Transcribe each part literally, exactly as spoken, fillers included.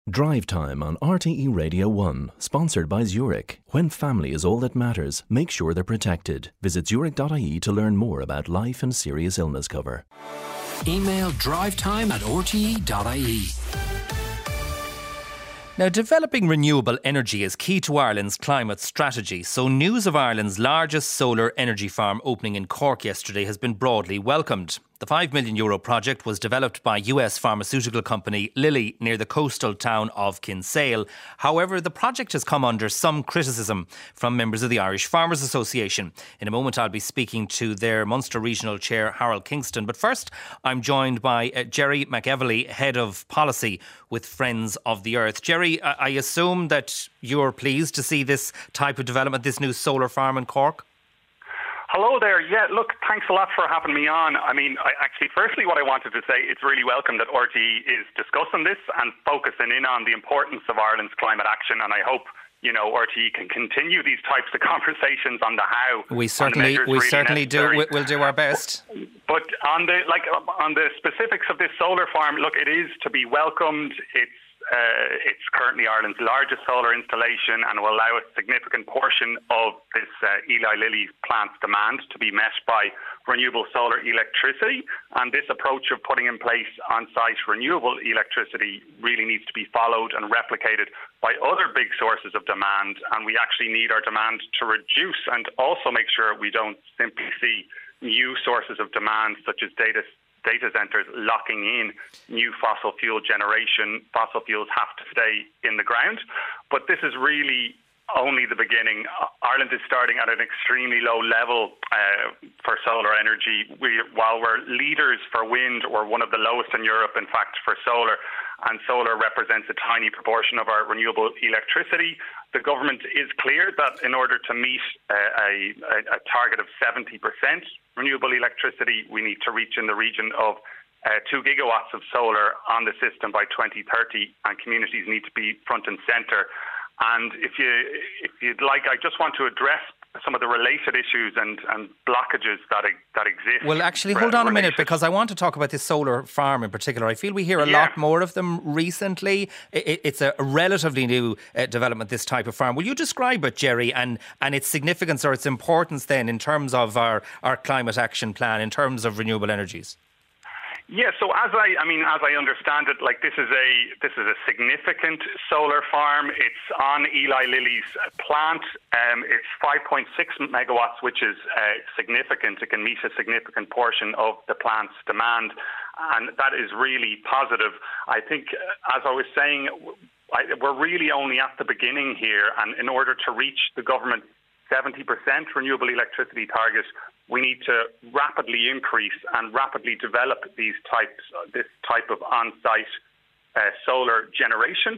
Drive Time on R T E Radio one, sponsored by Zurich. When family is all that matters, make sure they're protected. Visit zurich dot I E to learn more about life and serious illness cover. Email drivetime at r t e dot I E. Now, developing renewable energy is key to Ireland's climate strategy, so news of Ireland's largest solar energy farm opening in Cork yesterday has been broadly welcomed. The five million euro project was developed by U S pharmaceutical company Lilly near the coastal town of Kinsale. However, the project has come under some criticism from members of the Irish Farmers Association. In a moment, I'll be speaking to their Munster Regional Chair, Harold Kingston. But first, I'm joined by uh, Jerry McEvely, Head of Policy with Friends of the Earth. Jerry, I, I assume that you're pleased to see this type of development, this new solar farm in Cork? Hello there. Yeah, look, thanks a lot for having me on. I mean, I actually, firstly, what I wanted to say, it's really welcome that R T E is discussing this and focusing in on the importance of Ireland's climate action. And I hope, you know, R T E can continue these types of conversations on the how. We certainly, we really certainly necessary. do. We'll do our best. But on the like on the specifics of this solar farm, look, it is to be welcomed. It's Uh, it's currently Ireland's largest solar installation and will allow a significant portion of this uh, Eli Lilly plant's demand to be met by renewable solar electricity. And this approach of putting in place on-site renewable electricity really needs to be followed and replicated by other big sources of demand. And we actually need our demand to reduce and also make sure we don't simply see new sources of demand such as data data centres locking in new fossil fuel generation. Fossil fuels have to stay in the ground. But this is really only the beginning. Ireland is starting at an extremely low level uh, for solar energy. We, while we're leaders for wind, we're one of the lowest in Europe, in fact, for solar. And solar represents a tiny proportion of our renewable electricity. The government is clear that in order to meet uh, a, a target of seventy percent renewable electricity, we need to reach in the region of uh, two gigawatts of solar on the system by twenty thirty, and communities need to be front and centre. And if you, if you'd like, I just want to address some of the related issues and, and blockages that that exist. Well, actually, hold on a minute, because I want to talk about this solar farm in particular. I feel we hear a yeah. lot more of them recently. It, it's a relatively new uh, development, this type of farm. Will you describe it, Jerry, and, and its significance or its importance then in terms of our, our climate action plan, in terms of renewable energies? Yeah, so as I, I mean, as I understand it, like this is a this is a significant solar farm. It's on Eli Lilly's plant. Um, it's five point six megawatts, which is uh, significant. It can meet a significant portion of the plant's demand, and that is really positive. I think, as I was saying, I, we're really only at the beginning here, and in order to reach the government seventy percent renewable electricity target, we need to rapidly increase and rapidly develop these types, this type of on-site uh, solar generation.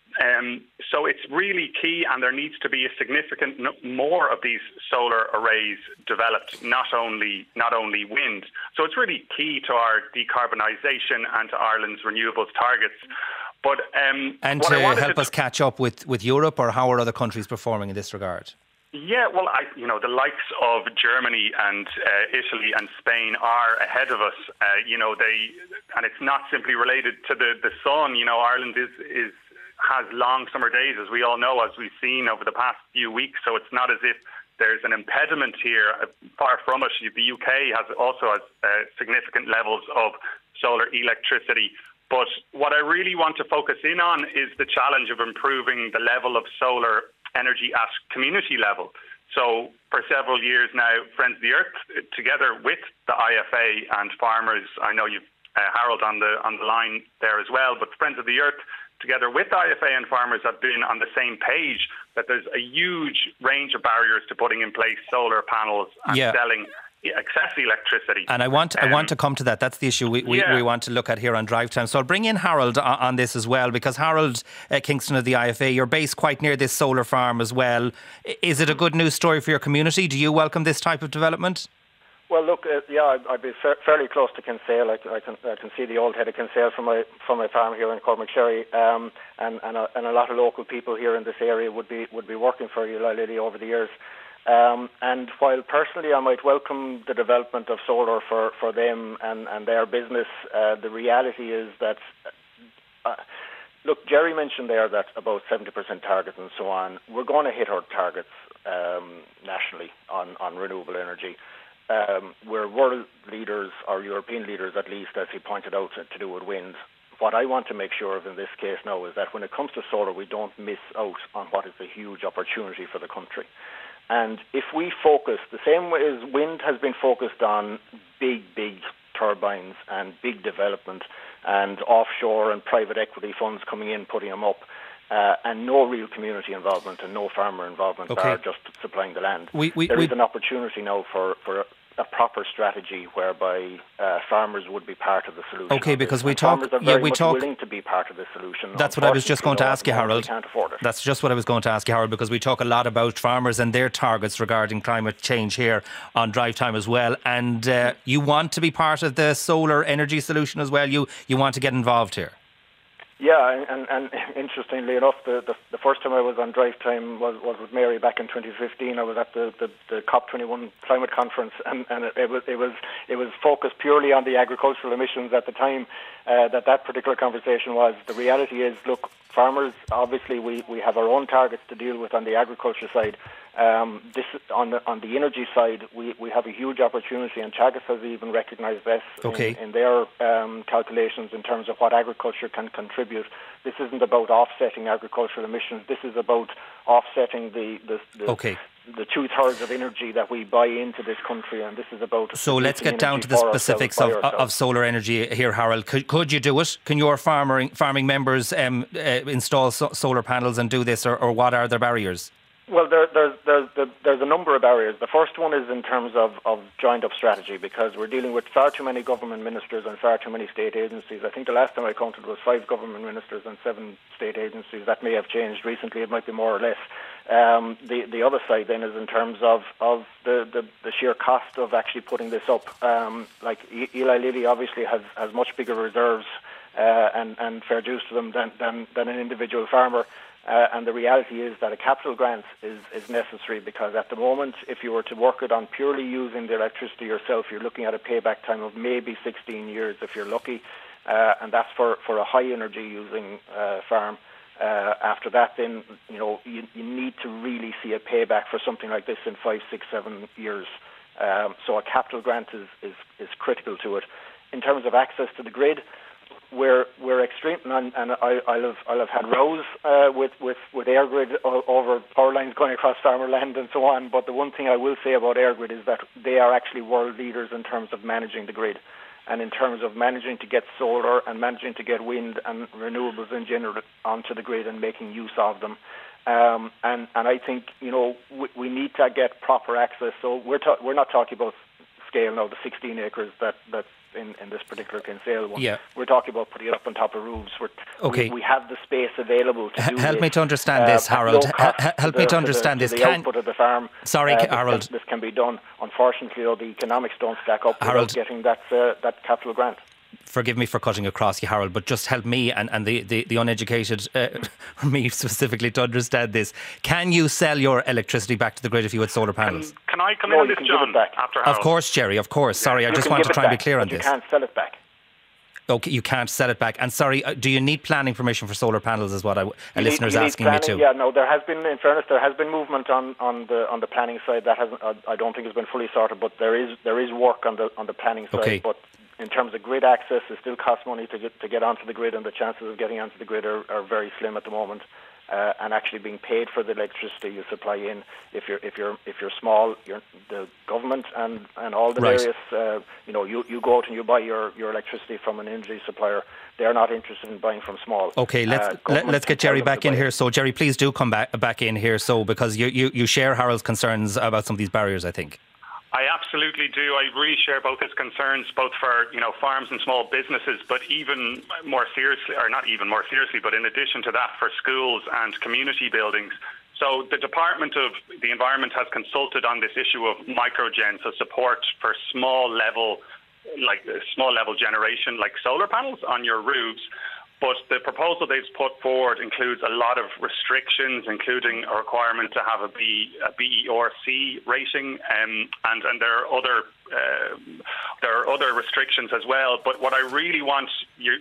Um, so it's really key, and there needs to be a significant no- more of these solar arrays developed, not only not only wind. So it's really key to our decarbonisation and to Ireland's renewables targets. But um, and to help to us catch up with, with Europe, or how are other countries performing in this regard? Yeah, well, I, you know, the likes of Germany and uh, Italy and Spain are ahead of us. Uh, you know, they, and it's not simply related to the, the sun. You know, Ireland is is has long summer days, as we all know, as we've seen over the past few weeks. So it's not as if there's an impediment here. Far from it. The U K has also has uh, significant levels of solar electricity. But what I really want to focus in on is the challenge of improving the level of solar energy at community level. So for several years now, Friends of the Earth, together with the I F A and farmers, I know you've uh, Harold on the on the line there as well, but Friends of the Earth, together with I F A and farmers, have been on the same page that there's a huge range of barriers to putting in place solar panels and yeah. selling excess electricity. And I want um, I want to come to that. That's the issue we, we, yeah. we want to look at here on Drive Time. So I'll bring in Harold on, on this as well, because Harold uh, Kingston of the I F A, you're based quite near this solar farm as well. Is it a good news story for your community? Do you welcome this type of development? Well, look, uh, yeah, I'd, I'd be fa- fairly close to Kinsale. I, I can I can see the old head of Kinsale from my from my farm here in Cormac Sherry, um, and and a, and a lot of local people here in this area would be would be working for Eli Lilly over the years. Um, and while personally I might welcome the development of solar for, for them and, and their business, uh, the reality is that uh, look, Jerry mentioned there that about seventy percent target and so on. We're going to hit our targets um, nationally on, on renewable energy. Um, we're world leaders, or European leaders at least, as he pointed out, to, to do with wind. What I want to make sure of in this case now is that when it comes to solar, we don't miss out on what is a huge opportunity for the country. And if we focus, the same way as wind has been focused on big, big turbines and big development and offshore and private equity funds coming in, putting them up, uh, and no real community involvement and no farmer involvement, okay. are just supplying the land. We, we, there we, is an opportunity now for, for a, a proper strategy whereby uh, farmers would be part of the solution. Okay, because we and talk, farmers are yeah, very we much talk. willing to be part of the solution. That's what I was just going to ask you, Harold. We can't afford it. That's just what I was going to ask you, Harold, because we talk a lot about farmers and their targets regarding climate change here on Drive Time as well. And uh, you want to be part of the solar energy solution as well. You you want to get involved here. Yeah, and, and interestingly enough, the, the the first time I was on Drive Time was, was with Mary back in twenty fifteen. I was at the, the, the COP twenty-one climate conference, and, and it, it was it was it was focused purely on the agricultural emissions at the time. Uh, that that particular conversation was. The reality is, look, farmers, obviously we, we have our own targets to deal with on the agriculture side. Um, this on the on the energy side, we, we have a huge opportunity, and Teagasc has even recognised this okay. in, in their um, calculations in terms of what agriculture can contribute. This isn't about offsetting agricultural emissions. This is about offsetting the the, the, okay. the two-thirds of energy that we buy into this country, and this is about... So let's get down to the specifics of, of solar energy here, Harold. Could, could you do it? Can your farming, farming members um, uh, install so, solar panels and do this, or, or what are their barriers? Well, there, there's, there's, there's a number of barriers. The first one is in terms of, of joined-up strategy, because we're dealing with far too many government ministers and far too many state agencies. I think the last time I counted was five government ministers and seven state agencies. That may have changed recently. It might be more or less. Um, the, the other side then is in terms of, of the, the, the sheer cost of actually putting this up. Um, like Eli Lilly obviously has, has much bigger reserves uh, and, and fair dues to them than, than, than an individual farmer. Uh, and the reality is that a capital grant is, is necessary, because at the moment, if you were to work it on purely using the electricity yourself, you're looking at a payback time of maybe sixteen years if you're lucky, uh, and that's for, for a high energy using uh, farm. Uh, after that, then you know you, you need to really see a payback for something like this in five, six, seven years. Um, so a capital grant is, is, is critical to it. In terms of access to the grid, We're we're extreme, and, and I, I'll have I'll have had rows uh, with with with EirGrid over power lines going across farmer land and so on. But the one thing I will say about EirGrid is that they are actually world leaders in terms of managing the grid, and in terms of managing to get solar and managing to get wind and renewables in general onto the grid and making use of them. Um, and and I think you know we, we need to get proper access. So we're ta- we're not talking about scale now, the sixteen acres that that. In, in this particular Kinsale one. Yeah. We're talking about putting it up on top of roofs. We're, okay. we, we have the space available to H- do help this. me to understand uh, this, Harold. H- help to me the, to understand to the, this. To the can... output of the farm. Sorry, uh, Harold. This can, this can be done. Unfortunately, though, the economics don't stack up Harold. without getting that uh, that capital grant. Forgive me for cutting across you, Harold, but just help me and, and the, the, the uneducated, uh, me specifically, to understand this. Can you sell your electricity back to the grid if you had solar panels? Can, can I come no, in on this, John, after Harold? Of course, Jerry, of course. Sorry, I you just want to try back, and be clear on you this. You can't sell it back. Okay, you can't sell it back. And sorry, do you need planning permission for solar panels is what I, a you listener is asking planning, me to. Yeah, no, there has been, in fairness, there has been movement on, on the on the planning side. That hasn't, uh, I don't think has been fully sorted, but there is there is work on the on the planning side. Okay. But in terms of grid access, it still costs money to get to get onto the grid, and the chances of getting onto the grid are, are very slim at the moment. Uh, and actually being paid for the electricity you supply in, if you're if you're if you're small, you're the government and, and all the right. various, uh, you know, you, you go out and you buy your, your electricity from an energy supplier. They're not interested in buying from small. Okay, let's uh, let, let's get Jerry back in here. So Jerry, please do come back back in here. So because you, you, you share Harold's concerns about some of these barriers, I think. I absolutely do. I really share both his concerns, both for you know farms and small businesses, but even more seriously, or not even more seriously, but in addition to that, for schools and community buildings. So the Department of the Environment has consulted on this issue of microgen, so support for small level, like small level generation, like solar panels on your roofs. But the proposal they've put forward includes a lot of restrictions, including a requirement to have a, B, a B E R C rating, um, and, and there are other uh, there are other restrictions as well. But what I really want you,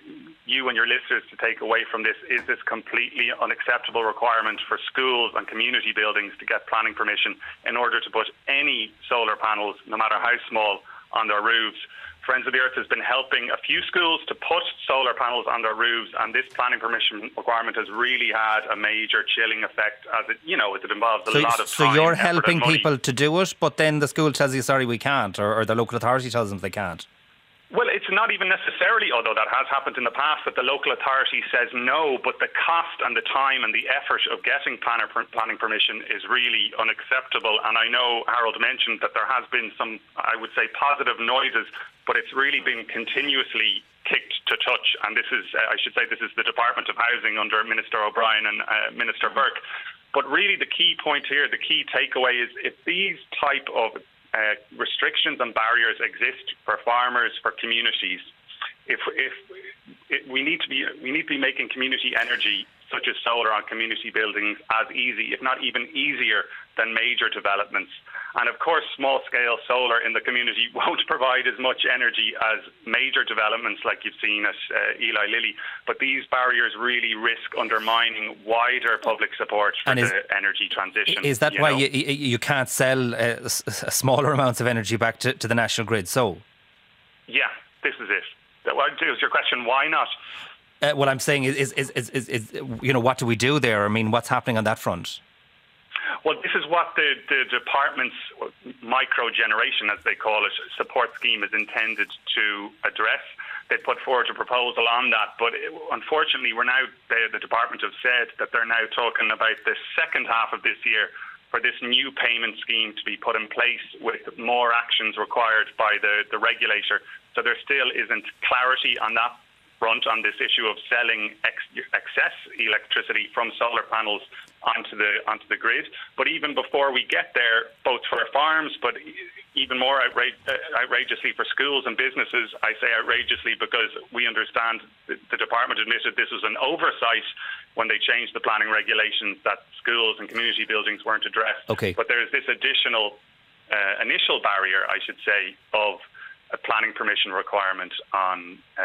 you and your listeners to take away from this is this completely unacceptable requirement for schools and community buildings to get planning permission in order to put any solar panels, no matter how small, on their roofs. Friends of the Earth has been helping a few schools to put solar panels on their roofs, and this planning permission requirement has really had a major chilling effect, as it, you know, it involves a so, lot of so time. So you're effort, helping and money. people to do it, but then the school tells you, sorry, we can't, or, or the local authority tells them they can't. Well, it's not even necessarily, although that has happened in the past, that the local authority says no, but the cost and the time and the effort of getting planner, planning permission is really unacceptable. And I know Harold mentioned that there has been some, I would say, positive noises, but it's really been continuously kicked to touch. And this is, uh, I should say, this is the Department of Housing under Minister O'Brien and uh, Minister Burke. But really the key point here, the key takeaway is if these type of Uh, restrictions and barriers exist for farmers, for communities. If if it, we need to be we need to be making community energy such as solar on community buildings as easy, if not even easier, than major developments. And of course, small-scale solar in the community won't provide as much energy as major developments like you've seen at uh, Eli Lilly. But these barriers really risk undermining wider public support for and is, the energy transition. Is that you why know? you, you can't sell uh, smaller amounts of energy back to, to the national grid? So, yeah, this is it. What is your question? Why not? Uh, what I'm saying is, is, is, is, is, is, you know, what do we do there? I mean, what's happening on that front? Well, this is what the, the department's micro-generation, as they call it, support scheme is intended to address. They put forward a proposal on that, but it, unfortunately, we're now the, the department have said that they're now talking about the second half of this year for this new payment scheme to be put in place with more actions required by the, the regulator. So there still isn't clarity on that front on this issue of selling ex- excess electricity from solar panels onto the onto the grid. But even before we get there, both for farms, but even more outrage- uh, outrageously for schools and businesses, I say outrageously because we understand the, the department admitted this was an oversight when they changed the planning regulations, that schools and community buildings weren't addressed. Okay. But there's this additional uh, initial barrier, I should say, of a planning permission requirement on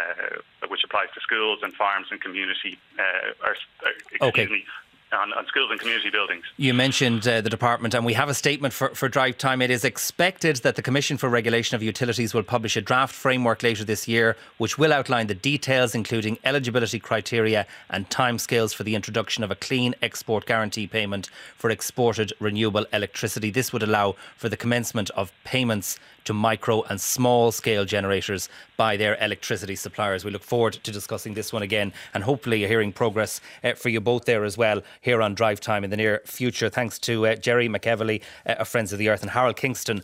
uh, which applies to schools and farms and community uh, or, uh, excuse okay. me, on, on schools and community buildings. You mentioned uh, the department, and we have a statement for, for Drive Time. It is expected that the Commission for Regulation of Utilities will publish a draft framework later this year, which will outline the details, including eligibility criteria and timescales for the introduction of a clean export guarantee payment for exported renewable electricity. This would allow for the commencement of payments to micro and small scale generators by their electricity suppliers. We look forward to discussing this one again and hopefully hearing progress uh, for you both there as well here on Drive Time in the near future. Thanks to uh, Jerry McEvely uh, of Friends of the Earth and Harold Kingston